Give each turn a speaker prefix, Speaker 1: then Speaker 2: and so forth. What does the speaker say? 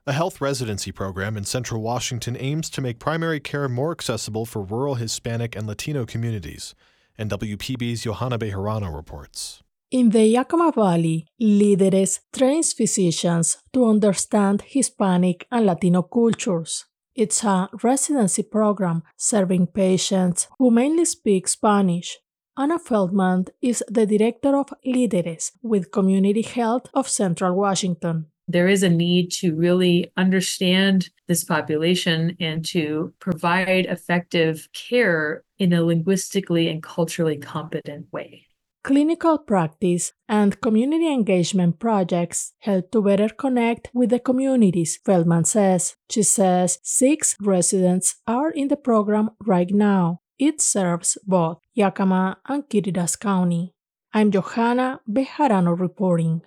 Speaker 1: A health residency program in Central Washington aims to make primary care more accessible for rural Hispanic and Latino communities, and WPB's Johanna Bejarano reports.
Speaker 2: In the Yakima Valley, Líderes trains physicians to understand Hispanic and Latino cultures. It's a residency program serving patients who mainly speak Spanish. Anna Feldman is the director of Líderes with Community Health of Central Washington.
Speaker 3: There is a need to really understand this population and to provide effective care in a linguistically and culturally competent way.
Speaker 2: Clinical practice and community engagement projects help to better connect with the communities, Feldman says. She says 6 residents are in the program right now. It serves both Yakima and Kittitas County. I'm Johanna Bejarano reporting.